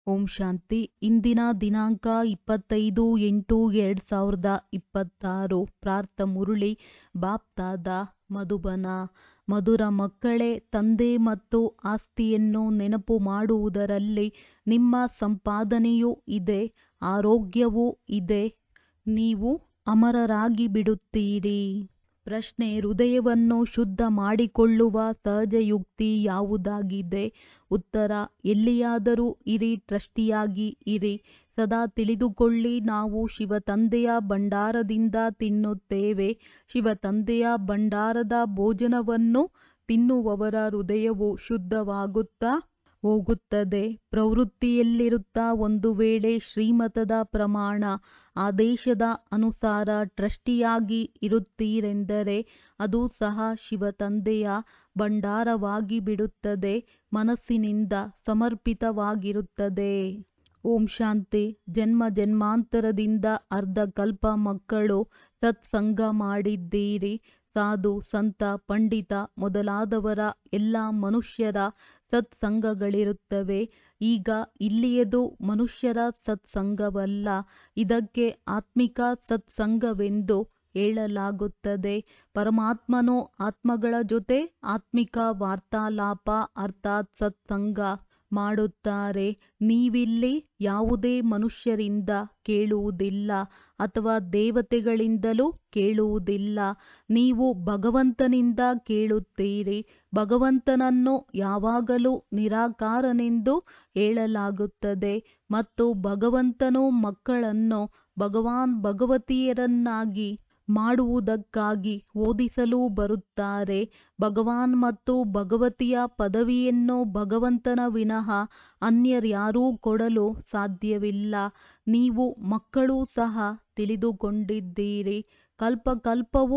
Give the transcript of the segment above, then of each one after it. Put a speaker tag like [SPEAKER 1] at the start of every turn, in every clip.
[SPEAKER 1] ಓಂ ಶಾಂತಿ. ಇಂದಿನ ದಿನಾಂಕ 25/8/2026. ಪ್ರಾರ್ಥ ಮುರುಳಿ ಬಾಪ್ತಾದ ಮಧುಬನ. ಮಧುರ ಮಕ್ಕಳೇ, ತಂದೆ ಮತ್ತು ಆಸ್ತಿಯನ್ನು ನೆನಪು ಮಾಡುವುದರಲ್ಲಿ ನಿಮ್ಮ ಸಂಪಾದನೆಯೂ ಇದೆ, ಆರೋಗ್ಯವೂ ಇದೆ. ನೀವು ಅಮರರಾಗಿ ಬಿಡುತ್ತೀರಿ. ಪ್ರಶ್ನೆ: ಹೃದಯವನ್ನು ಶುದ್ಧ ಮಾಡಿಕೊಳ್ಳುವ ಸಹಜ ಯುಕ್ತಿ ಯಾವುದಾಗಿದೆ? ಉತ್ತರ: ಎಲ್ಲಿಯಾದರೂ ಇರಿ, ಟ್ರಸ್ಟಿಯಾಗಿ ಇರಿ. ಸದಾ ತಿಳಿದುಕೊಳ್ಳಿ, ನಾವು ಶಿವತಂದೆಯ ಭಂಡಾರದಿಂದ ತಿನ್ನುತ್ತೇವೆ. ಶಿವತಂದೆಯ ಭಂಡಾರದ ಭೋಜನವನ್ನು ತಿನ್ನುವವರ ಹೃದಯವು ಶುದ್ಧವಾಗುತ್ತಾ ಹೋಗುತ್ತದೆ. ಪ್ರವೃತ್ತಿಯಲ್ಲಿರುತ್ತಾ ಒಂದು ವೇಳೆ ಶ್ರೀಮತದ ಪ್ರಮಾಣ ಆದೇಶದ ಅನುಸಾರ ಟ್ರಸ್ಟಿಯಾಗಿ ಇರುತ್ತೀರೆಂದರೆ ಅದು ಸಹ ಶಿವತಂದೆಯ ಭಂಡಾರವಾಗಿ ಬಿಡುತ್ತದೆ. ಮನಸ್ಸಿನಿಂದ ಸಮರ್ಪಿತವಾಗಿರುತ್ತದೆ. ಓಂ ಶಾಂತಿ. ಜನ್ಮ ಜನ್ಮಾಂತರದಿಂದ ಅರ್ಧಕಲ್ಪ ಮಕ್ಕಳು ಸತ್ಸಂಗ ಮಾಡಿದ್ದೀರಿ. ಸಾಧು, ಸಂತ, ಪಂಡಿತ ಮೊದಲಾದವರ ಎಲ್ಲ ಮನುಷ್ಯರ ಸತ್ಸಂಗಗಳಿರುತ್ತವೆ. ಈಗ ಇಲ್ಲಿಯದು ಮನುಷ್ಯರ ಸತ್ಸಂಗವಲ್ಲ, ಇದಕ್ಕೆ ಆತ್ಮಿಕ ಸತ್ಸಂಗವೆಂದು ಹೇಳಲಾಗುತ್ತದೆ. ಪರಮಾತ್ಮನು ಆತ್ಮಗಳ ಜೊತೆ ಆತ್ಮಿಕ ವಾರ್ತಾಲಾಪ ಅರ್ಥಾತ್ ಸತ್ಸಂಗ ಮಾಡುತ್ತಾರೆ. ನೀವಿಲ್ಲಿ ಯಾವುದೇ ಮನುಷ್ಯರಿಂದ ಕೇಳುವುದಿಲ್ಲ ಅಥವಾ ದೇವತೆಗಳಿಂದಲೂ ಕೇಳುವುದಿಲ್ಲ. ನೀವು ಭಗವಂತನಿಂದ ಕೇಳುತ್ತೀರಿ. ಭಗವಂತನನ್ನು ಯಾವಾಗಲೂ ನಿರಾಕಾರನೆಂದು ಹೇಳಲಾಗುತ್ತದೆ ಮತ್ತು ಭಗವಂತನು ಮಕ್ಕಳನ್ನು ಭಗವಾನ್ ಭಗವತಿಯರನ್ನಾಗಿ ಮಾಡುವುದಕ್ಕಾಗಿ ಓದಿಸಲು ಬರುತ್ತಾರೆ. ಭಗವಾನ್ ಮತ್ತು ಭಗವತಿಯ ಪದವಿಯನ್ನು ಭಗವಂತನ ವಿನಃ ಅನ್ಯರ್ಯಾರೂ ಕೊಡಲು ಸಾಧ್ಯವಿಲ್ಲ. ನೀವು ಮಕ್ಕಳೂ ಸಹ ತಿಳಿದುಕೊಂಡಿದ್ದೀರಿ. ಕಲ್ಪಕಲ್ಪವು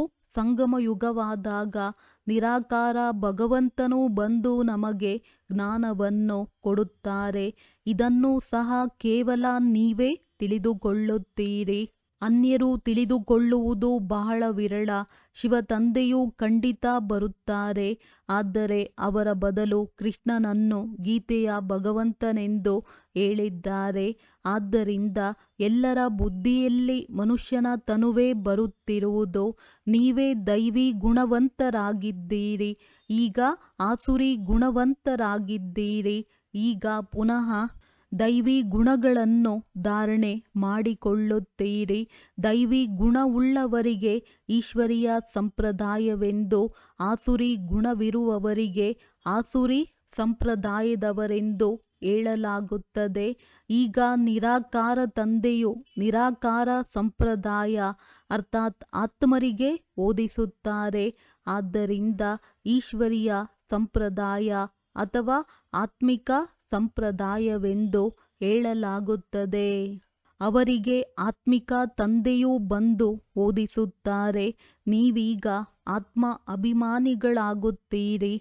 [SPEAKER 1] ಸಂಗಮಯುಗವಾದಾಗ ನಿರಾಕಾರ ಭಗವಂತನು ಬಂದು ನಮಗೆ ಜ್ಞಾನವನ್ನು ಕೊಡುತ್ತಾರೆ. ಇದನ್ನು ಸಹ ಕೇವಲ ನೀವೇ ತಿಳಿದುಕೊಳ್ಳುತ್ತೀರಿ. ಅನ್ಯರು ತಿಳಿದುಕೊಳ್ಳುವುದು ಬಹಳ ವಿರಳ. ಶಿವತಂದೆಯು ಖಂಡಿತ ಬರುತ್ತಾರೆ, ಆದರೆ ಅವರ ಬದಲು ಕೃಷ್ಣನನ್ನು ಗೀತೆಯ ಭಗವಂತನೆಂದು ಹೇಳಿದ್ದಾರೆ. ಆದ್ದರಿಂದ ಎಲ್ಲರ ಬುದ್ಧಿಯಲ್ಲಿ ಮನುಷ್ಯನ ತನುವೇ ಬರುತ್ತಿರುವುದು. ನೀವೇ ದೈವಿ ಗುಣವಂತರಾಗಿದ್ದೀರಿ, ಈಗ ಆಸುರಿ ಗುಣವಂತರಾಗಿದ್ದೀರಿ. ಈಗ ಪುನಃ ದೈವಿ ಗುಣಗಳನ್ನು ಧಾರಣೆ ಮಾಡಿಕೊಳ್ಳುತ್ತೀರಿ. ದೈವಿ ಗುಣವುಳ್ಳವರಿಗೆ ಈಶ್ವರೀಯ ಸಂಪ್ರದಾಯವೆಂದು, ಆಸುರಿ ಗುಣವಿರುವವರಿಗೆ ಆಸುರಿ ಸಂಪ್ರದಾಯದವರೆಂದು ಹೇಳಲಾಗುತ್ತದೆ. ಈಗ ನಿರಾಕಾರ ತಂದೆಯು ನಿರಾಕಾರ ಸಂಪ್ರದಾಯ ಅರ್ಥಾತ್ ಆತ್ಮರಿಗೆ ಓದಿಸುತ್ತಾರೆ. ಆದ್ದರಿಂದ ಈಶ್ವರೀಯ ಸಂಪ್ರದಾಯ ಅಥವಾ ಆತ್ಮಿಕ ಸಂಪ್ರದಾಯವೆಂದು ಹೇಳಲಾಗುತ್ತದೆ. ಅವರಿಗೆ ಆತ್ಮಿಕ ತಂದೆಯು ಬಂದು ಓದಿಸುತ್ತಾರೆ. ನೀವೀಗ ಆತ್ಮ ಅಭಿಮಾನಿಗಳಾಗುತ್ತೀರಿ.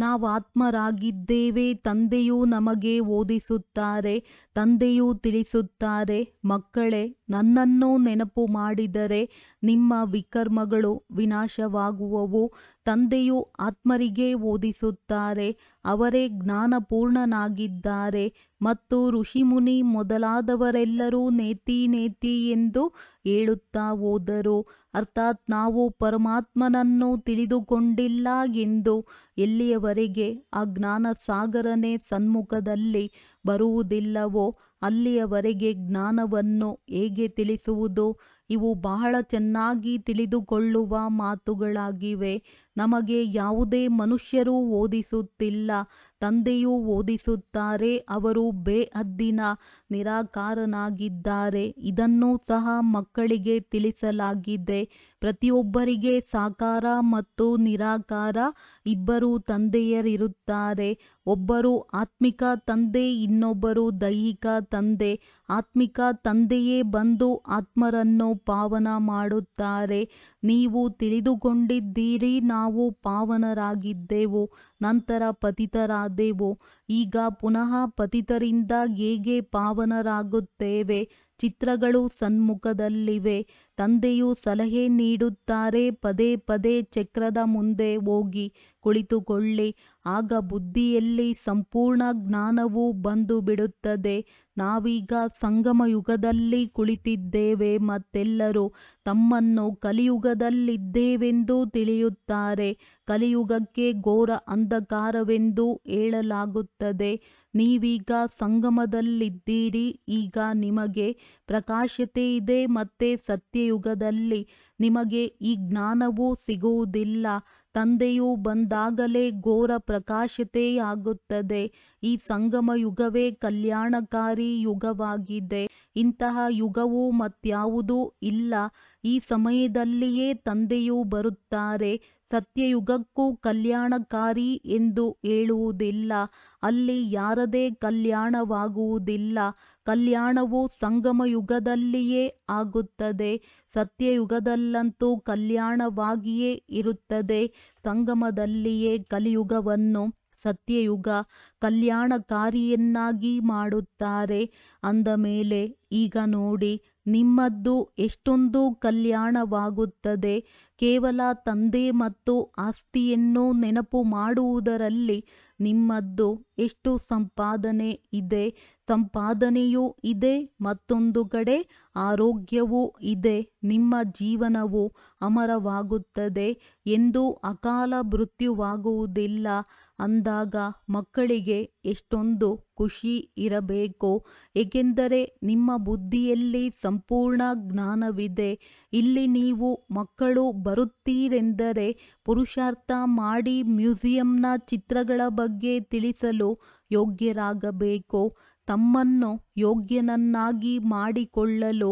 [SPEAKER 1] ನಾವಾತ್ಮರಾಗಿದ್ದೇವೆ. ತಂದೆಯು ನಮಗೆ ಓದಿಸುತ್ತಾರೆ. ತಂದೆಯು ತಿಳಿಸುತ್ತಾರೆ, ಮಕ್ಕಳೇ, ನನ್ನನ್ನು ನೆನಪು ಮಾಡಿದರೆ ನಿಮ್ಮ ವಿಕರ್ಮಗಳು ವಿನಾಶವಾಗುವವು. ತಂದೆಯು ಆತ್ಮರಿಗೆ ಓದಿಸುತ್ತಾರೆ. ಅವರೇ ಜ್ಞಾನಪೂರ್ಣನಾಗಿದ್ದಾರೆ ಮತ್ತು ಋಷಿಮುನಿ ಮೊದಲಾದವರೆಲ್ಲರೂ ನೇತಿ ನೇತಿ ಎಂದು ಹೇಳುತ್ತಾ ಹೋದರು. ಅರ್ಥಾತ್ ನಾವು ಪರಮಾತ್ಮನನ್ನು ತಿಳಿದುಕೊಂಡಿಲ್ಲ ಎಂದು. ಎಲ್ಲಿಯವರೆಗೆ ಆ ಜ್ಞಾನ ಸಾಗರನೇ ಸನ್ಮುಖದಲ್ಲಿ ಬರುವುದಿಲ್ಲವೋ ಅಲ್ಲಿಯವರೆಗೆ ಜ್ಞಾನವನ್ನು ಹೇಗೆ ತಿಳಿಸುವುದು? ಇವು ಬಹಳ ಚೆನ್ನಾಗಿ ತಿಳಿದುಕೊಳ್ಳುವ ಮಾತುಗಳಾಗಿವೆ. ನಮಗೆ ಯಾವುದೇ ಮನುಷ್ಯರು ಓದಿಸುತ್ತಿಲ್ಲ, ತಂದೆಯು ಓದಿಸುತ್ತಾರೆ. ಅವರು ಬೇಹದ್ದಿನ ನಿರಾಕಾರನಾಗಿದ್ದಾರೆ. ಇದನ್ನು ಸಹ ಮಕ್ಕಳಿಗೆ ತಿಳಿಸಲಾಗಿದೆ. ಪ್ರತಿಯೊಬ್ಬರಿಗೆ ಸಾಕಾರ ಮತ್ತು ನಿರಾಕಾರ ಇಬ್ಬರು ತಂದೆಯರಿರುತ್ತಾರೆ. ಒಬ್ಬರು ಆತ್ಮಿಕ ತಂದೆ, ಇನ್ನೊಬ್ಬರು ದೈಹಿಕ ತಂದೆ. ಆತ್ಮಿಕ ತಂದೆಯೇ ಬಂದು ಆತ್ಮರನ್ನು ಪಾವನ ಮಾಡುತ್ತಾರೆ. ನೀವು ತಿಳಿದುಕೊಂಡಿದ್ದೀರಿ, ನಾವು ಪಾವನರಾಗಿದ್ದೆವು. ನಂತರ ಪತಿತರಾದೆವು. ಈಗ ಪುನಃ ಪತಿತರಿಂದ ಹೇಗೆ ಪಾವನರಾಗುತ್ತೇವೆ? ಚಿತ್ರಗಳು ಸನ್ಮುಖದಲ್ಲಿವೆ. ತಂದೆಯು ಸಲಹೆ ನೀಡುತ್ತಾರೆ, ಪದೇ ಪದೇ ಚಕ್ರದ ಮುಂದೆ ಹೋಗಿ ಕುಳಿತುಕೊಳ್ಳಿ. ಆಗ ಬುದ್ಧಿಯಲ್ಲಿ ಸಂಪೂರ್ಣ ಜ್ಞಾನವು ಬಂದು ಬಿಡುತ್ತದೆ. ನಾವೀಗ ಸಂಗಮ ಯುಗದಲ್ಲಿ ಕುಳಿತಿದ್ದೇವೆ. ಮತ್ತೆಲ್ಲರೂ ತಮ್ಮನ್ನು ಕಲಿಯುಗದಲ್ಲಿದ್ದೇವೆಂದು ತಿಳಿಯುತ್ತಾರೆ. ಕಲಿಯುಗಕ್ಕೆ ಘೋರ ಅಂಧಕಾರವೆಂದು ಹೇಳಲಾಗುತ್ತದೆ. ನೀವೀಗ ಸಂಗಮದಲ್ಲಿದ್ದೀರಿ. ಈಗ ನಿಮಗೆ ಪ್ರಕಾಶತೆ ಇದೆ. ಮತ್ತೆ ಸತ್ಯಯುಗದಲ್ಲಿ ನಿಮಗೆ ಈ ಜ್ಞಾನವು ಸಿಗುವುದಿಲ್ಲ. ತಂದೆಯು ಬಂದಾಗಲೇ ಘೋರ ಪ್ರಕಾಶತೆಯಾಗುತ್ತದೆ. ಈ ಸಂಗಮ ಯುಗವೇ ಕಲ್ಯಾಣಕಾರಿ ಯುಗವಾಗಿದೆ. ಇಂತಹ ಯುಗವು ಮತ್ಯಾವುದೂ ಇಲ್ಲ. ಈ ಸಮಯದಲ್ಲಿಯೇ ತಂದೆಯು ಬರುತ್ತಾರೆ. ಸತ್ಯಯುಗಕ್ಕೂ ಕಲ್ಯಾಣಕಾರಿ ಎಂದು ಹೇಳುವುದಿಲ್ಲ. ಅಲ್ಲಿ ಯಾರದೇ ಕಲ್ಯಾಣವಾಗುವುದಿಲ್ಲ. ಕಲ್ಯಾಣವು ಸಂಗಮ ಯುಗದಲ್ಲಿಯೇ ಆಗುತ್ತದೆ. ಸತ್ಯಯುಗದಲ್ಲಂತೂ ಕಲ್ಯಾಣವಾಗಿಯೇ ಇರುತ್ತದೆ. ಸಂಗಮದಲ್ಲಿಯೇ ಕಲಿಯುಗವನ್ನು ಸತ್ಯಯುಗ ಕಲ್ಯಾಣಕಾರಿಯನ್ನಾಗಿ ಮಾಡುತ್ತಾರೆ. ಅಂದ ಮೇಲೆ ಈಗ ನೋಡಿ, ನಿಮ್ಮದ್ದು ಎಷ್ಟೊಂದು ಕಲ್ಯಾಣವಾಗುತ್ತದೆ. ಕೇವಲ ತಂದೆ ಮತ್ತು ಆಸ್ತಿಯನ್ನು ನೆನಪು ಮಾಡುವುದರಲ್ಲಿ ನಿಮ್ಮದ್ದು ಎಷ್ಟು ಸಂಪಾದನೆ ಇದೆ. ಸಂಪಾದನೆಯೂ ಇದೆ, ಮತ್ತೊಂದು ಕಡೆ ಆರೋಗ್ಯವೂ ಇದೆ. ನಿಮ್ಮ ಜೀವನವು ಅಮರವಾಗುತ್ತದೆ ಎಂದು ಅಕಾಲ ಮೃತ್ಯುವಾಗುವುದಿಲ್ಲ. ಅಂದಾಗ ಮಕ್ಕಳಿಗೆ ಎಷ್ಟೊಂದು ಖುಷಿ ಇರಬೇಕು. ಏಕೆಂದರೆ ನಿಮ್ಮ ಬುದ್ಧಿಯಲ್ಲಿ ಸಂಪೂರ್ಣ ಜ್ಞಾನವಿದೆ. ಇಲ್ಲಿ ನೀವು ಮಕ್ಕಳು ಬರುತ್ತೀರೆಂದರೆ ಪುರುಷಾರ್ಥ ಮಾಡಿ ಮ್ಯೂಸಿಯಂನ ಚಿತ್ರಗಳ ಬಗ್ಗೆ ತಿಳಿಸಲು ಯೋಗ್ಯರಾಗಬೇಕು. ತಮ್ಮನ್ನು ಯೋಗ್ಯನನ್ನಾಗಿ ಮಾಡಿಕೊಳ್ಳಲು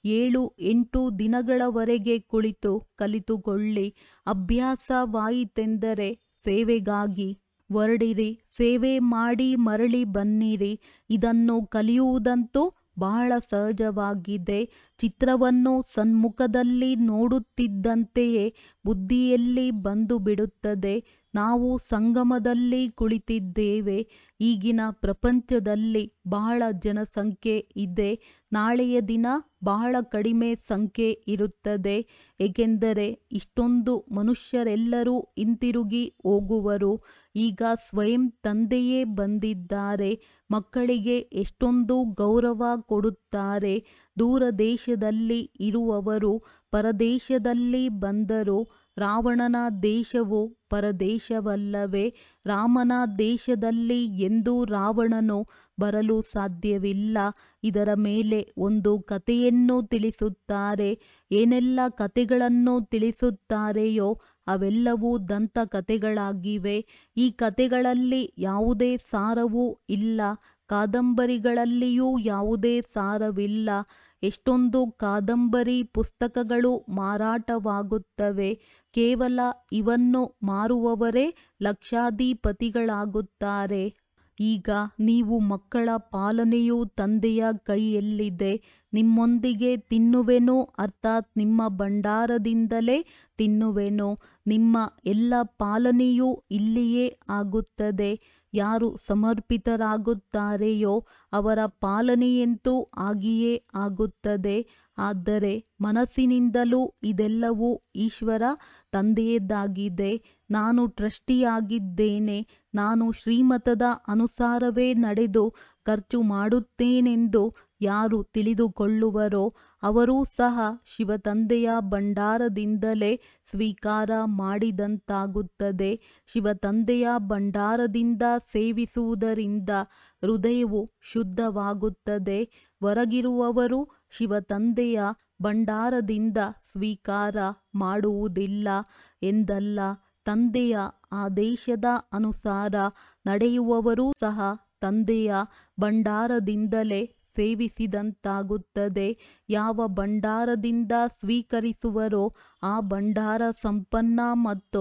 [SPEAKER 1] 7-8 ದಿನಗಳವರೆಗೆ ಕುಳಿತು ಕಲಿತುಕೊಳ್ಳಿ. ಅಭ್ಯಾಸವಾಯಿತೆಂದರೆ ಸೇವೆಗಾಗಿ ಹೊರಡಿರಿ. ಸೇವೆ ಮಾಡಿ ಮರಳಿ ಬನ್ನಿರಿ. ಇದನ್ನು ಕಲಿಯುವುದಂತೂ ಬಹಳ ಸಹಜವಾಗಿದೆ. ಚಿತ್ರವನ್ನು ಸನ್ಮುಖದಲ್ಲಿ ನೋಡುತ್ತಿದ್ದಂತೆಯೇ ಬುದ್ಧಿಯಲ್ಲಿ ಬಂದು ಬಿಡುತ್ತದೆ. ನಾವು ಸಂಗಮದಲ್ಲಿ ಕುಳಿತಿದ್ದೇವೆ. ಈಗಿನ ಪ್ರಪಂಚದಲ್ಲಿ ಬಹಳ ಜನಸಂಖ್ಯೆ ಇದೆ. ನಾಳೆಯ ದಿನ ಬಹಳ ಕಡಿಮೆ ಸಂಖ್ಯೆ ಇರುತ್ತದೆ. ಏಕೆಂದರೆ ಇಷ್ಟೊಂದು ಮನುಷ್ಯರೆಲ್ಲರೂ ಹಿಂತಿರುಗಿ ಹೋಗುವರು. ಈಗ ಸ್ವಯಂ ತಂದೆಯೇ ಬಂದಿದ್ದಾರೆ. ಮಕ್ಕಳಿಗೆ ಎಷ್ಟೊಂದು ಗೌರವ ಕೊಡುತ್ತಾರೆ. ದೂರ ದೇಶದಲ್ಲಿ ಇರುವವರು ಪರದೇಶದಲ್ಲಿ ಬಂದರು. ರಾವಣನ ದೇಶವು ಪರದೇಶವಲ್ಲವೇ? ರಾಮನ ದೇಶದಲ್ಲಿ ಎಂದೂ ರಾವಣನು ಬರಲು ಸಾಧ್ಯವಿಲ್ಲ. ಇದರ ಮೇಲೆ ಒಂದು ಕಥೆಯನ್ನು ತಿಳಿಸುತ್ತಾರೆ. ಏನೆಲ್ಲ ಕಥೆಗಳನ್ನು ತಿಳಿಸುತ್ತಾರೆಯೋ ಅವೆಲ್ಲವೂ ದಂತಕಥೆಗಳಾಗಿವೆ. ಈ ಕಥೆಗಳಲ್ಲಿ ಯಾವುದೇ ಸಾರವೂ ಇಲ್ಲ. ಕಾದಂಬರಿಗಳಲ್ಲಿಯೂ ಯಾವುದೇ ಸಾರವಿಲ್ಲ. ಎಷ್ಟೊಂದು ಕಾದಂಬರಿ ಪುಸ್ತಕಗಳು ಮಾರಾಟವಾಗುತ್ತವೆ. ಕೇವಲ ಇವನ್ನು ಮಾರುವವರೇ ಲಕ್ಷಾಧಿಪತಿಗಳಾಗುತ್ತಾರೆ. ಈಗ ನೀವು ಮಕ್ಕಳ ಪಾಲನೆಯು ತಂದೆಯ ಕೈಯಲ್ಲಿದೆ. ನಿಮ್ಮೊಂದಿಗೆ ತಿನ್ನುವೆನು, ಅರ್ಥಾತ್ ನಿಮ್ಮ ಭಂಡಾರದಿಂದಲೇ ತಿನ್ನುವೆನು. ನಿಮ್ಮ ಎಲ್ಲ ಪಾಲನೆಯೂ ಇಲ್ಲಿಯೇ ಆಗುತ್ತದೆ. ಯಾರು ಸಮರ್ಪಿತರಾಗುತ್ತಾರೆಯೋ ಅವರ ಪಾಲನೆಯಂತೂ ಆಗಿಯೇ ಆಗುತ್ತದೆ. ಆದರೆ ಮನಸ್ಸಿನಿಂದಲೂ ಇದೆಲ್ಲವೂ ಈಶ್ವರ ತಂದೆಯದಾಗಿದೆ. ನಾನು ಟ್ರಸ್ಟಿಯಾಗಿದ್ದೇನೆ. ನಾನು ಶ್ರೀಮತದ ಅನುಸಾರವೇ ನಡೆದು ಖರ್ಚು ಮಾಡುತ್ತೇನೆಂದು ಯಾರು ತಿಳಿದುಕೊಳ್ಳುವರೋ ಅವರೂ ಸಹ ಶಿವತಂದೆಯ ಭಂಡಾರದಿಂದಲೇ ಸ್ವೀಕಾರ ಮಾಡಿದಂತಾಗುತ್ತದೆ. ಶಿವತಂದೆಯ ಭಂಡಾರದಿಂದ ಸೇವಿಸುವುದರಿಂದ ಹೃದಯವು ಶುದ್ಧವಾಗುತ್ತದೆ. ಹೊರಗಿರುವವರು ಶಿವತಂದೆಯ ಭಂಡಾರದಿಂದ ಸ್ವೀಕಾರ ಮಾಡುವುದಿಲ್ಲ ಎಂದಲ್ಲ. ತಂದೆಯ ಆದೇಶದ ಅನುಸಾರ ನಡೆಯುವವರೂ ಸಹ ತಂದೆಯ ಭಂಡಾರದಿಂದಲೇ ಸೇವಿಸಿದಂತಾಗುತ್ತದೆ. ಯಾವ ಭಂಡಾರದಿಂದ ಸ್ವೀಕರಿಸುವರೋ ಆ ಭಂಡಾರ ಸಂಪನ್ನ ಮತ್ತು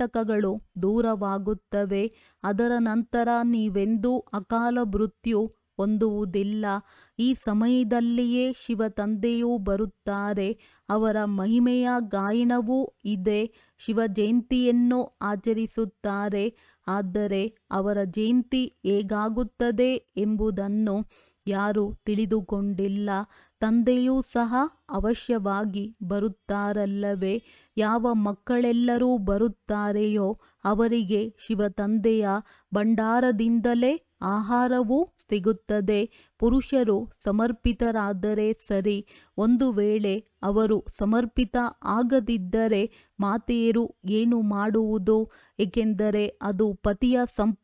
[SPEAKER 1] ಕಾಲಕಂಟಕಗಳು ದೂರವಾಗುತ್ತವೆ. ಅದರ ನಂತರ ನೀವೆಂದೂ ಅಕಾಲ ಮೃತ್ಯು ಹೊಂದುವುದಿಲ್ಲ. ಈ ಸಮಯದಲ್ಲಿಯೇ ಶಿವ ತಂದೆಯೂ ಬರುತ್ತಾರೆ. ಅವರ ಮಹಿಮೆಯ ಗಾಯನವೂ ಇದೆ. ಶಿವ ಜಯಂತಿಯನ್ನು ಆಚರಿಸುತ್ತಾರೆ. ಆದರೆ ಅವರ ಜಯಂತಿ ಹೇಗಾಗುತ್ತದೆ ಎಂಬುದನ್ನು ಯಾರೂ ತಿಳಿದುಕೊಂಡಿಲ್ಲ. ತಂದೆಯೂ ಸಹ ಅವಶ್ಯವಾಗಿ ಬರುತ್ತಾರಲ್ಲವೇ? ಯಾವ ಮಕ್ಕಳೆಲ್ಲರೂ ಬರುತ್ತಾರೆಯೋ ಅವರಿಗೆ ಶಿವ ತಂದೆಯ ಭಂಡಾರದಿಂದಲೇ ಆಹಾರವೂ ಸಿಗುತ್ತದೆ. ಪುರುಷರು ಸಮರ್ಪಿತರಾದರೆ ಸರಿ. ಒಂದು ವೇಳೆ ಅವರು ಸಮರ್ಪಿತ ಆಗದಿದ್ದರೆ ಮಾತೆಯರು ಏನು ಮಾಡುವುದು? ಏಕೆಂದರೆ ಅದು ಪತಿಯ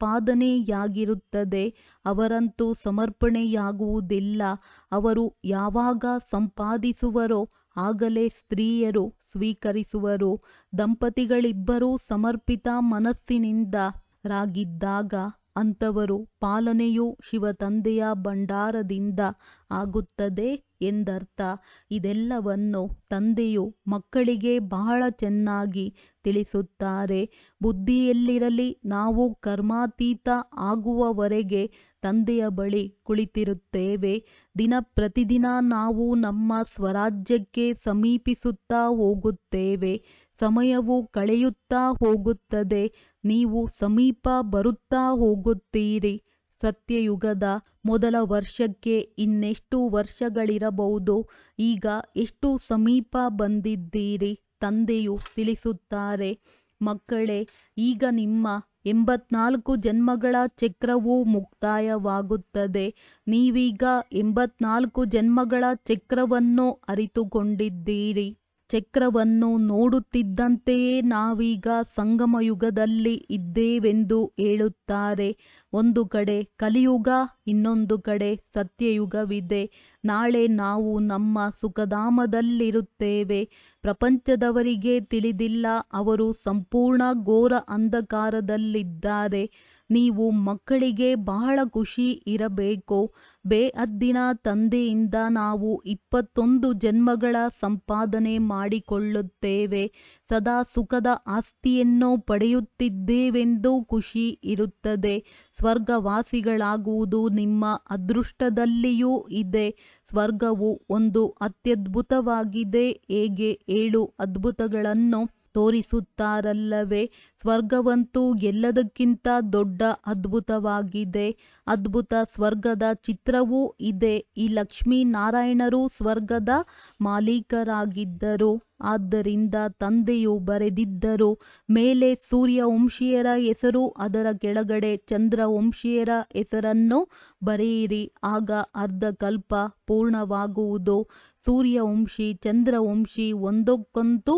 [SPEAKER 1] ಸಂಪಾದನೆಯಾಗಿರುತ್ತದೆ. ಅವರಂತೂ ಸಮರ್ಪಣೆಯಾಗುವುದಿಲ್ಲ. ಅವರು ಯಾವಾಗ ಸಂಪಾದಿಸುವರೋ ಆಗಲೇ ಸ್ತ್ರೀಯರು ಸ್ವೀಕರಿಸುವರು. ದಂಪತಿಗಳಿಬ್ಬರೂ ಸಮರ್ಪಿತ ಮನಸ್ಸಿನಿಂದ ರಾಗಿದ್ದಾಗ ಅಂಥವರು ಪಾಲನೆಯು ಶಿವ ತಂದೆಯ ಭಂಡಾರದಿಂದ ಆಗುತ್ತದೆ ಎಂದರ್ಥ. ಇದೆಲ್ಲವನ್ನು ತಂದೆಯು ಮಕ್ಕಳಿಗೆ ಬಹಳ ಚೆನ್ನಾಗಿ ತಿಳಿಸುತ್ತಾರೆ. ಬುದ್ಧಿಯಲ್ಲಿರಲಿ, ನಾವು ಕರ್ಮಾತೀತ ಆಗುವವರೆಗೆ ತಂದೆಯ ಬಳಿ ಕುಳಿತಿರುತ್ತೇವೆ. ದಿನ ಪ್ರತಿದಿನ ನಾವು ನಮ್ಮ ಸ್ವರಾಜ್ಯಕ್ಕೆ ಸಮೀಪಿಸುತ್ತಾ ಹೋಗುತ್ತೇವೆ. ಸಮಯವು ಕಳೆಯುತ್ತಾ ಹೋಗುತ್ತದೆ. ನೀವು ಸಮೀಪ ಬರುತ್ತಾ ಹೋಗುತ್ತೀರಿ. ಸತ್ಯಯುಗದ ಮೊದಲ ವರ್ಷಕ್ಕೆ ಇನ್ನೆಷ್ಟು ವರ್ಷಗಳಿರಬಹುದು? ಈಗ ಎಷ್ಟು ಸಮೀಪ ಬಂದಿದ್ದೀರಿ? ತಂದೆಯು ತಿಳಿಸುತ್ತಾರೆ, ಮಕ್ಕಳೇ, ಈಗ ನಿಮ್ಮ 84 ಜನ್ಮಗಳ ಚಕ್ರವು ಮುಕ್ತಾಯವಾಗುತ್ತದೆ. ನೀವೀಗ 84 ಜನ್ಮಗಳ ಚಕ್ರವನ್ನು ಅರಿತುಕೊಂಡಿದ್ದೀರಿ. ಚಕ್ರವನ್ನು ನೋಡುತ್ತಿದ್ದಂತೆಯೇ ನಾವೀಗ ಸಂಗಮಯುಗದಲ್ಲಿ ಇದ್ದೇವೆಂದು ಹೇಳುತ್ತಾರೆ. ಒಂದು ಕಡೆ ಕಲಿಯುಗ, ಇನ್ನೊಂದು ಕಡೆ ಸತ್ಯಯುಗವಿದೆ. ನಾಳೆ ನಾವು ನಮ್ಮ ಸುಖಧಾಮದಲ್ಲಿರುತ್ತೇವೆ. ಪ್ರಪಂಚದವರಿಗೆ ತಿಳಿದಿಲ್ಲ, ಅವರು ಸಂಪೂರ್ಣ ಘೋರ ಅಂಧಕಾರದಲ್ಲಿದ್ದಾರೆ. ನೀವು ಮಕ್ಕಳಿಗೆ ಬಹಳ ಖುಷಿ ಇರಬೇಕು. ಬೇಹದ್ದಿನ ತಂದೆಯಿಂದ ನಾವು 21 ಜನ್ಮಗಳ ಸಂಪಾದನೆ ಮಾಡಿಕೊಳ್ಳುತ್ತೇವೆ. ಸದಾ ಸುಖದ ಆಸ್ತಿಯನ್ನು ಪಡೆಯುತ್ತಿದ್ದೇವೆಂದು ಖುಷಿ ಇರುತ್ತದೆ. ಸ್ವರ್ಗವಾಸಿಗಳಾಗುವುದು ನಿಮ್ಮ ಅದೃಷ್ಟದಲ್ಲಿಯೂ ಇದೆ. ಸ್ವರ್ಗವು ಒಂದು ಅತ್ಯದ್ಭುತವಾಗಿದೆ. ಹೇಗೆ 7 ಅದ್ಭುತಗಳನ್ನು ತೋರಿಸುತ್ತಾರಲ್ಲವೇ? ಸ್ವರ್ಗವಂತೂ ಎಲ್ಲದಕ್ಕಿಂತ ದೊಡ್ಡ ಅದ್ಭುತವಾಗಿದೆ. ಅದ್ಭುತ ಸ್ವರ್ಗದ ಚಿತ್ರವೂ ಇದೆ. ಈ ಲಕ್ಷ್ಮೀನಾರಾಯಣರು ಸ್ವರ್ಗದ ಮಾಲೀಕರಾಗಿದ್ದರು. ಆದ್ದರಿಂದ ತಂದೆಯು ಬರೆದಿದ್ದರು, ಮೇಲೆ ಸೂರ್ಯವಂಶೀಯರ ಹೆಸರು, ಅದರ ಕೆಳಗಡೆ ಚಂದ್ರವಂಶೀಯರ ಹೆಸರನ್ನು ಬರೆಯಿರಿ. ಆಗ ಅರ್ಧಕಲ್ಪ ಪೂರ್ಣವಾಗುವುದು. ಸೂರ್ಯವಂಶಿ, ಚಂದ್ರವಂಶಿ ಒಂದಕ್ಕೊಂದು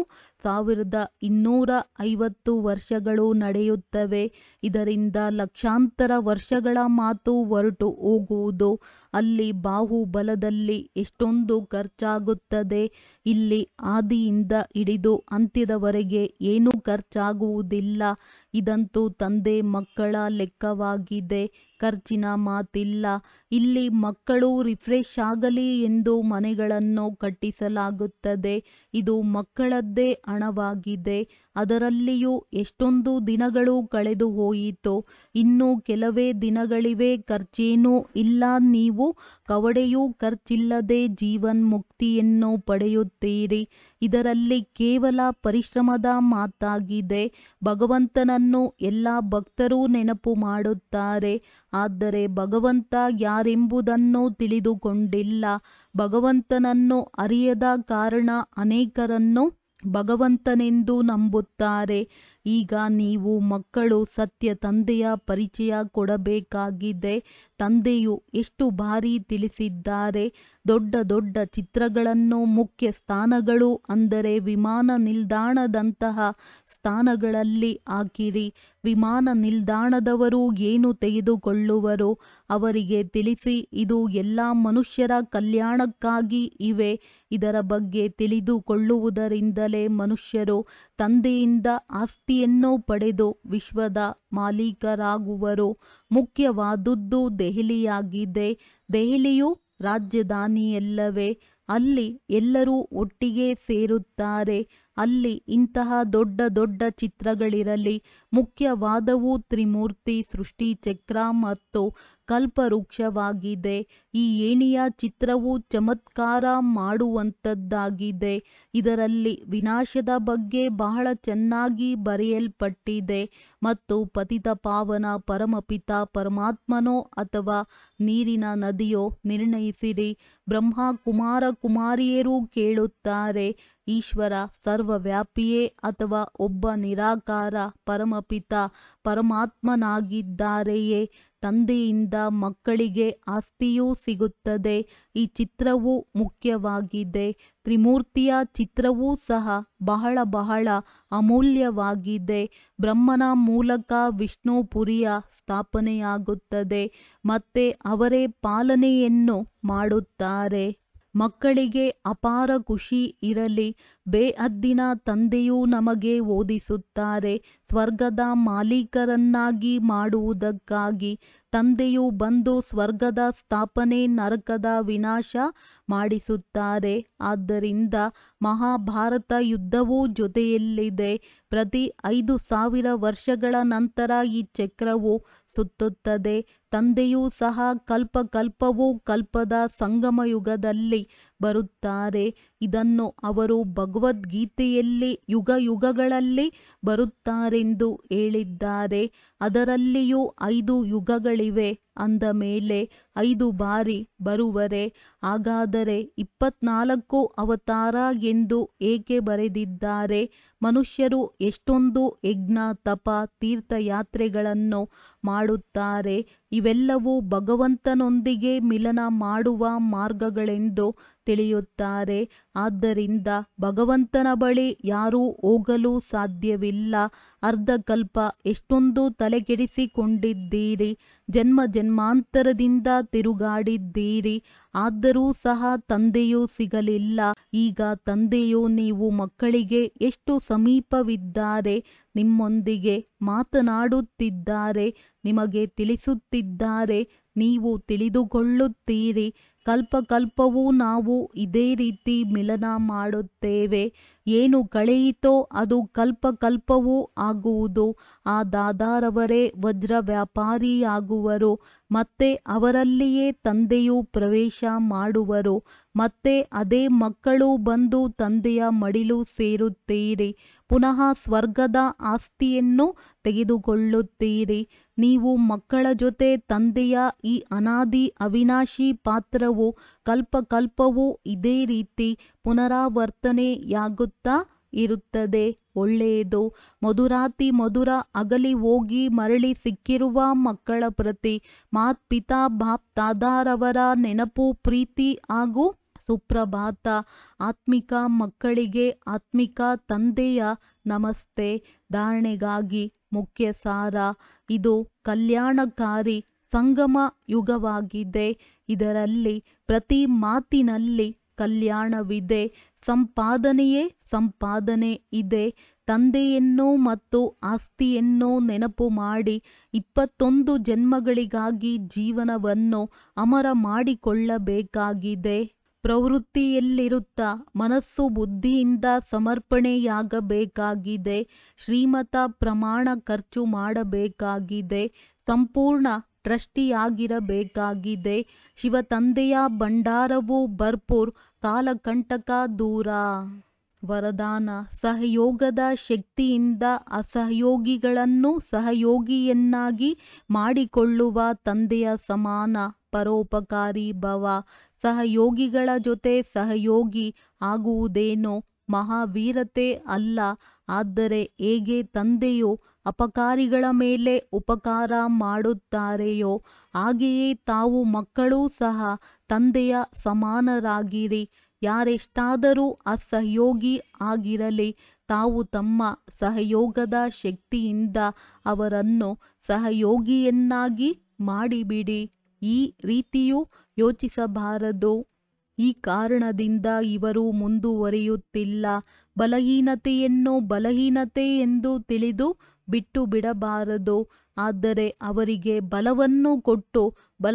[SPEAKER 1] 1250 ವರ್ಷಗಳು ನಡೆಯುತ್ತವೆ. ಇದರಿಂದ ಲಕ್ಷಾಂತರ ವರ್ಷಗಳ ಮಾತು ಹೊರಟು ಹೋಗುವುದು. ಅಲ್ಲಿ ಬಾಹುಬಲದಲ್ಲಿ ಎಷ್ಟೊಂದು ಖರ್ಚಾಗುತ್ತದೆ. ಇಲ್ಲಿ ಆದಿಯಿಂದ ಹಿಡಿದು ಅಂತ್ಯದವರೆಗೆ ಏನೂ ಖರ್ಚಾಗುವುದಿಲ್ಲ. ಇದಂತೂ ತಂದೆ ಮಕ್ಕಳ ಲೆಕ್ಕವಾಗಿದೆ. ಖರ್ಚಿನ ಮಾತಿಲ್ಲ. ಇಲ್ಲಿ ಮಕ್ಕಳು ರಿಫ್ರೆಶ್ ಆಗಲಿ ಎಂದು ಮನೆಗಳನ್ನು ಕಟ್ಟಿಸಲಾಗುತ್ತದೆ. ಇದು ಮಕ್ಕಳದ್ದೇ ಹಣವಾಗಿದೆ. ಅದರಲ್ಲಿಯೂ ಎಷ್ಟೊಂದು ದಿನಗಳು ಕಳೆದು ಹೋಯಿತು. ಇನ್ನೂ ಕೆಲವೇ ದಿನಗಳಿವೆ. ಖರ್ಚೇನೂ ಇಲ್ಲ. ನೀವು ಕವಡೆಯೂ ಖರ್ಚಿಲ್ಲದೆ ಜೀವನ್ಮುಕ್ತಿಯನ್ನು ಪಡೆಯುತ್ತೀರಿ. ಇದರಲ್ಲಿ ಕೇವಲ ಪರಿಶ್ರಮದ ಮಾತಾಗಿದೆ. ಭಗವಂತನನ್ನು ಎಲ್ಲ ಭಕ್ತರು ನೆನಪು ಮಾಡುತ್ತಾರೆ. ಆದರೆ ಭಗವಂತ ಯಾರೆಂಬುದನ್ನು ತಿಳಿದುಕೊಂಡಿಲ್ಲ. ಭಗವಂತನನ್ನು ಅರಿಯದ ಕಾರಣ ಅನೇಕರನ್ನು ಭಗವಂತನೆಂದು ನಂಬುತ್ತಾರೆ. ಈಗ ನೀವು ಮಕ್ಕಳು ಸತ್ಯ ತಂದೆಯ ಪರಿಚಯ ಕೊಡಬೇಕಾಗಿದೆ. ತಂದೆಯು ಎಷ್ಟು ಬಾರಿ ತಿಳಿಸಿದ್ದಾರೆ. ದೊಡ್ಡ ದೊಡ್ಡ ಚಿತ್ರಗಳನ್ನು ಮುಖ್ಯ ಸ್ಥಾನಗಳು, ಅಂದರೆ ವಿಮಾನ ನಿಲ್ದಾಣದಂತಹ ಸ್ಥಾನಗಳಲ್ಲಿ ಹಾಕಿರಿ. ವಿಮಾನ ನಿಲ್ದಾಣದವರು ಏನು ತೆಗೆದುಕೊಳ್ಳುವರು? ಅವರಿಗೆ ತಿಳಿಸಿ, ಇದು ಎಲ್ಲ ಮನುಷ್ಯರ ಕಲ್ಯಾಣಕ್ಕಾಗಿ ಇವೆ. ಇದರ ಬಗ್ಗೆ ತಿಳಿದುಕೊಳ್ಳುವುದರಿಂದಲೇ ಮನುಷ್ಯರು ತಂದೆಯಿಂದ ಆಸ್ತಿಯನ್ನು ಪಡೆದು ವಿಶ್ವದ ಮಾಲೀಕರಾಗುವರು. ಮುಖ್ಯವಾದುದು ದೆಹಲಿಯಾಗಿದೆ. ದೆಹಲಿಯು ರಾಜಧಾನಿಯಲ್ಲವೇ? ಅಲ್ಲಿ ಎಲ್ಲರೂ ಒಟ್ಟಿಗೆ ಸೇರುತ್ತಾರೆ. ಅಲ್ಲಿ ಇಂತಹ ದೊಡ್ಡ ದೊಡ್ಡ ಚಿತ್ರಗಳಿರಲಿ. ಮುಖ್ಯವಾದವು ತ್ರಿಮೂರ್ತಿ ಸೃಷ್ಟಿಚಕ್ರ ಮತ್ತು ಕಲ್ಪವೃಕ್ಷವಾಗಿದೆ. ಈ ಏಣಿಯ ಚಿತ್ರವು ಚಮತ್ಕಾರ ಮಾಡುವಂಥದ್ದಾಗಿದೆ. ಇದರಲ್ಲಿ ವಿನಾಶದ ಬಗ್ಗೆ ಬಹಳ ಚೆನ್ನಾಗಿ ಬರೆಯಲ್ಪಟ್ಟಿದೆ ಮತ್ತು ಪತಿತಪಾವನ ಪರಮಪಿತ ಪರಮಾತ್ಮನೋ ಅಥವಾ ನೀರಿನ ನದಿಯೋ ನಿರ್ಣಯಿಸಿರಿ. ಬ್ರಹ್ಮ ಕುಮಾರ ಕುಮಾರಿಯರು ಕೇಳುತ್ತಾರೆ, ಈಶ್ವರ ಸರ್ವವ್ಯಾಪಿಯೇ ಅಥವಾ ಒಬ್ಬ ನಿರಾಕಾರ ಪರಮಪಿತ ಪರಮಾತ್ಮನಾಗಿದ್ದಾರೆಯೇ? ತಂದೆಯಿಂದ ಮಕ್ಕಳಿಗೆ ಆಸ್ತಿಯೂ ಸಿಗುತ್ತದೆ. ಈ ಚಿತ್ರವು ಮುಖ್ಯವಾಗಿದೆ. ತ್ರಿಮೂರ್ತಿಯ ಚಿತ್ರವೂ ಸಹ ಬಹಳ ಬಹಳ ಅಮೂಲ್ಯವಾಗಿದೆ. ಬ್ರಹ್ಮನ ಮೂಲಕ ವಿಷ್ಣುಪುರಿಯ ಸ್ಥಾಪನೆಯಾಗುತ್ತದೆ ಮತ್ತೆ ಅವರೇ ಪಾಲನೆಯನ್ನು ಮಾಡುತ್ತಾರೆ. ಮಕ್ಕಳಿಗೆ ಅಪಾರ ಖುಷಿ ಇರಲಿ. ಬೇಹದ್ದಿನ ತಂದೆಯು ನಮಗೆ ಓದಿಸುತ್ತಾರೆ ಸ್ವರ್ಗದ ಮಾಲೀಕರನ್ನಾಗಿ ಮಾಡುವುದಕ್ಕಾಗಿ. ತಂದೆಯು ಬಂದು ಸ್ವರ್ಗದ ಸ್ಥಾಪನೆ ನರಕದ ವಿನಾಶ ಮಾಡಿಸುತ್ತಾರೆ. ಆದ್ದರಿಂದ ಮಹಾಭಾರತ ಯುದ್ಧವೂ ಜೊತೆಯಲ್ಲಿದೆ. ಪ್ರತಿ 5000 ವರ್ಷಗಳ ನಂತರ ಈ ಚಕ್ರವು ಸುತ್ತುತ್ತದೆ. ತಂದೆಯೂ ಸಹ ಕಲ್ಪಕಲ್ಪವೂ ಕಲ್ಪದ ಸಂಗಮಯುಗದಲ್ಲಿ ಬರುತ್ತಾರೆ. ಇದನ್ನು ಅವರು ಭಗವದ್ಗೀತೆಯಲ್ಲಿ ಯುಗ ಯುಗಗಳಲ್ಲಿ ಬರುತ್ತಾರೆಂದು ಹೇಳಿದ್ದಾರೆ. ಅದರಲ್ಲಿಯೂ 5 ಯುಗಗಳಿವೆ ಅಂದ ಮೇಲೆ 5 ಬಾರಿ ಬರುವರೆ. ಹಾಗಾದರೆ 24 ಅವತಾರ ಎಂದು ಏಕೆ ಬರೆದಿದ್ದಾರೆ? ಮನುಷ್ಯರು ಎಷ್ಟೊಂದು ಯಜ್ಞ ತಪ ತೀರ್ಥಯಾತ್ರೆಗಳನ್ನು ಮಾಡುತ್ತಾರೆ. ಇವೆಲ್ಲವೂ ಭಗವಂತನೊಂದಿಗೆ ಮಿಲನ ಮಾಡುವ ಮಾರ್ಗಗಳೆಂದು ತಿಳಿಯುತ್ತಾರೆ. ಆದ್ದರಿಂದ ಭಗವಂತನ ಬಳಿ ಯಾರೂ ಹೋಗಲು ಸಾಧ್ಯವಿಲ್ಲ. ಅರ್ಧಕಲ್ಪ ಎಷ್ಟೊಂದು ತಲೆಕೆಡಿಸಿಕೊಂಡಿದ್ದೀರಿ. ಜನ್ಮ ಜನ್ಮಾಂತರದಿಂದ ತಿರುಗಾಡಿದ್ದೀರಿ. ಆದರೂ ಸಹ ತಂದೆಯು ಸಿಗಲಿಲ್ಲ. ಈಗ ತಂದೆಯು ನೀವು ಮಕ್ಕಳಿಗೆ ಎಷ್ಟು ಸಮೀಪವಿದ್ದಾರೆ, ನಿಮ್ಮೊಂದಿಗೆ ಮಾತನಾಡುತ್ತಿದ್ದಾರೆ, ನಿಮಗೆ ತಿಳಿಸುತ್ತಿದ್ದಾರೆ, ನೀವು ತಿಳಿದುಕೊಳ್ಳುತ್ತೀರಿ. ಕಲ್ಪಕಲ್ಪವೂ ನಾವು ಇದೇ ರೀತಿ ಮಿಲನ ಮಾಡುತ್ತೇವೆ. ಏನು ಕಳೆಯಿತೋ ಅದು ಕಲ್ಪಕಲ್ಪವೂ ಆಗುವುದು. ಆ ದಾದಾರವರೇ ವಜ್ರ ವ್ಯಾಪಾರಿಯಾಗುವರು. ಮತ್ತೆ ಅವರಲ್ಲಿಯೇ ತಂದೆಯು ಪ್ರವೇಶ ಮಾಡುವರು. ಮತ್ತೆ ಅದೇ ಮಕ್ಕಳು ಬಂದು ತಂದೆಯ ಮಡಿಲು ಸೇರುತ್ತೀರಿ. ಪುನಃ ಸ್ವರ್ಗದ ಆಸ್ತಿಯನ್ನು ತೆಗೆದುಕೊಳ್ಳುತ್ತೀರಿ. ನೀವು ಮಕ್ಕಳ ಜೊತೆ ತಂದೆಯ ಈ ಅನಾದಿ ಅವಿನಾಶಿ ಪಾತ್ರವು ಕಲ್ಪಕಲ್ಪವೂ ಇದೇ ರೀತಿ ಪುನರಾವರ್ತನೆಯಾಗುತ್ತಾ ಇರುತ್ತದೆ. ಒಳ್ಳೆಯದು. ಮಧುರಾತಿ ಮಧುರ ಅಗಲಿ ಹೋಗಿ ಮರಳಿ ಸಿಕ್ಕಿರುವ ಮಕ್ಕಳ ಪ್ರತಿ ಮಾತ್ಪಿತಾ ಬಾಪ್ ತಾದಾರವರ ನೆನಪು ಪ್ರೀತಿ ಹಾಗೂ ಸುಪ್ರಭಾತ. ಆತ್ಮಿಕ ಮಕ್ಕಳಿಗೆ ಆತ್ಮಿಕ ತಂದೆಯ ನಮಸ್ತೆ. ಧಾರಣೆಗಾಗಿ ಮುಖ್ಯ ಸಾರ. ಇದು ಕಲ್ಯಾಣಕಾರಿ ಸಂಗಮ ಯುಗವಾಗಿದೆ. ಇದರಲ್ಲಿ ಪ್ರತಿ ಮಾತಿನಲ್ಲಿ ಕಲ್ಯಾಣವಿದೆ. ಸಂಪಾದನೆಯೇ ಸಂಪಾದನೆ ಇದೆ. ತಂದೆಯನ್ನು ಮತ್ತು ಆಸ್ತಿಯನ್ನು ನೆನಪು ಮಾಡಿ 21 ಜನ್ಮಗಳಿಗಾಗಿ ಜೀವನವನ್ನು ಅಮರ ಮಾಡಿಕೊಳ್ಳಬೇಕಾಗಿದೆ. ಪ್ರವೃತ್ತಿಯಲ್ಲಿರುತ್ತಾ ಮನಸ್ಸು ಬುದ್ಧಿಯಿಂದ ಸಮರ್ಪಣೆಯಾಗಬೇಕಾಗಿದೆ. ಶ್ರೀಮತ ಪ್ರಮಾಣ ಖರ್ಚು ಮಾಡಬೇಕಾಗಿದೆ. ಸಂಪೂರ್ಣ ಟ್ರಸ್ಟಿಯಾಗಿರಬೇಕಾಗಿದೆ. ಶಿವತಂದೆಯ ಭಂಡಾರವು ಭರ್ಪೂರ್. ಕಾಲಕಂಟಕ ದೂರ. ವರದಾನ. ಸಹಯೋಗದ ಶಕ್ತಿಯಿಂದ ಅಸಹಯೋಗಿಗಳನ್ನು ಸಹಯೋಗಿಯನ್ನಾಗಿ ಮಾಡಿಕೊಳ್ಳುವ ತಂದೆಯ ಸಮಾನ ಪರೋಪಕಾರಿ ಭವ. ಸಹಯೋಗಿಗಳ ಜೊತೆ ಸಹಯೋಗಿ ಆಗುವುದೇನು ಮಹಾವೀರತೆ ಅಲ್ಲ. ಆದರೆ ಹೇಗೆ ತಂದೆಯು ಅಪಕಾರಿಗಳ ಮೇಲೆ ಉಪಕಾರ ಮಾಡುತ್ತಾರೆಯೋ ಹಾಗೆಯೇ ತಾವು ಮಕ್ಕಳೂ ಸಹ ತಂದೆಯ ಸಮಾನರಾಗಿರಿ. ಯಾರೆಷ್ಟಾದರೂ ಅಸಹಯೋಗಿ ಆಗಿರಲಿ, ತಾವು ತಮ್ಮ ಸಹಯೋಗದ ಶಕ್ತಿಯಿಂದ ಅವರನ್ನು ಸಹಯೋಗಿಯನ್ನಾಗಿ ಮಾಡಿಬಿಡಿ. ಈ ರೀತಿಯೂ ಯೋಚಿಸಬಾರದು. ಈ ಕಾರಣದಿಂದ ಇವರು ಮುಂದುವರಿಯುತ್ತಿಲ್ಲ. ಬಲಹೀನತೆಯನ್ನು ಬಲಹೀನತೆ ಎಂದು ತಿಳಿದು ಬಿಟ್ಟು ಬಿಡಬಾರದು. ಆದರೆ ಅವರಿಗೆ ಬಲವನ್ನು ಕೊಟ್ಟು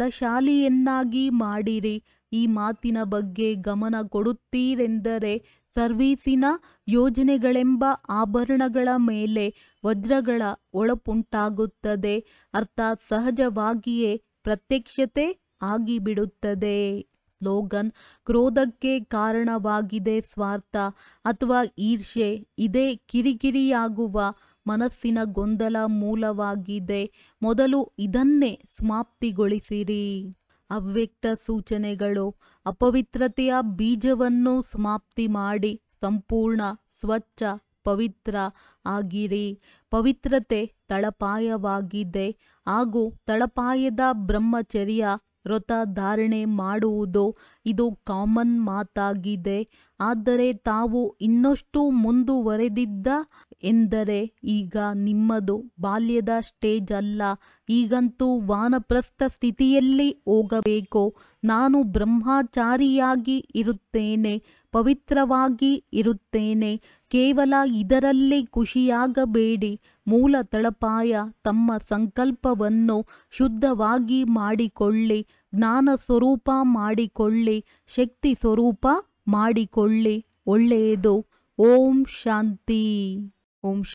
[SPEAKER 1] ಬಲಶಾಲಿಯನ್ನಾಗಿ ಮಾಡಿರಿ. ಈ ಮಾತಿನ ಬಗ್ಗೆ ಗಮನ ಕೊಡುತ್ತೀರೆಂದರೆ ಸರ್ವೀಸಿನ ಯೋಜನೆಗಳೆಂಬ ಆಭರಣಗಳ ಮೇಲೆ ವಜ್ರಗಳ ಹೊಳಪುಂಟಾಗುತ್ತದೆ. ಅರ್ಥಾತ್ ಸಹಜವಾಗಿಯೇ ಪ್ರತ್ಯಕ್ಷತೆ ಆಗಿಬಿಡುತ್ತದೆ. ಸ್ಲೋಗನ್: ಕ್ರೋಧಕ್ಕೆ ಕಾರಣವಾಗಿದೆ ಸ್ವಾರ್ಥ ಅಥವಾ ಈರ್ಷ್ಯೆ. ಇದೇ ಕಿರಿಕಿರಿಯಾಗುವ ಮನಸ್ಸಿನ ಗೊಂದಲ ಮೂಲವಾಗಿದೆ. ಮೊದಲು ಇದನ್ನೇ ಸಮಾಪ್ತಿಗೊಳಿಸಿರಿ. ಅವ್ಯಕ್ತ ಸೂಚನೆಗಳು: ಅಪವಿತ್ರತೆಯ ಬೀಜವನ್ನು ಸಮಾಪ್ತಿ ಮಾಡಿ ಸಂಪೂರ್ಣ ಸ್ವಚ್ಛ ಪವಿತ್ರ ಆಗಿರಿ. ಪವಿತ್ರತೆ ತಳಪಾಯವಾಗಿದೆ ಹಾಗೂ ತಳಪಾಯದ ಬ್ರಹ್ಮಚರ್ಯ ವ್ರತ ಧಾರಣೆ ಮಾಡುವುದು ಇದು ಕಾಮನ್ ಮಾತಾಗಿದೆ. ಆದರೆ ತಾವು ಇನ್ನಷ್ಟು ಮುಂದುವರೆದಿದ್ದ ಎಂದರೆ ಈಗ ನಿಮ್ಮದು ಬಾಲ್ಯದ ಸ್ಟೇಜ್ ಅಲ್ಲ. ಈಗಂತೂ ವಾನಪ್ರಸ್ಥ ಸ್ಥಿತಿಯಲ್ಲಿ ಹೋಗಬೇಕು. ನಾನು ಬ್ರಹ್ಮಚಾರಿಯಾಗಿ ಇರುತ್ತೇನೆ, ಪವಿತ್ರವಾಗಿ ಇರುತ್ತೇನೆ. ಕೇವಲ ಇದರಲ್ಲಿ ಖುಷಿಯಾಗಬೇಡಿ. ಮೂಲ ತಳಪಾಯ ತಮ್ಮ ಸಂಕಲ್ಪವನ್ನು ಶುದ್ಧವಾಗಿ ಮಾಡಿಕೊಳ್ಳಿ, ಜ್ಞಾನ ಸ್ವರೂಪ ಮಾಡಿಕೊಳ್ಳಿ, ಶಕ್ತಿ ಸ್ವರೂಪ ಮಾಡಿಕೊಳ್ಳಿ. ಒಳ್ಳೆಯದು. ಓಂ ಶಾಂತಿ. ಓಂ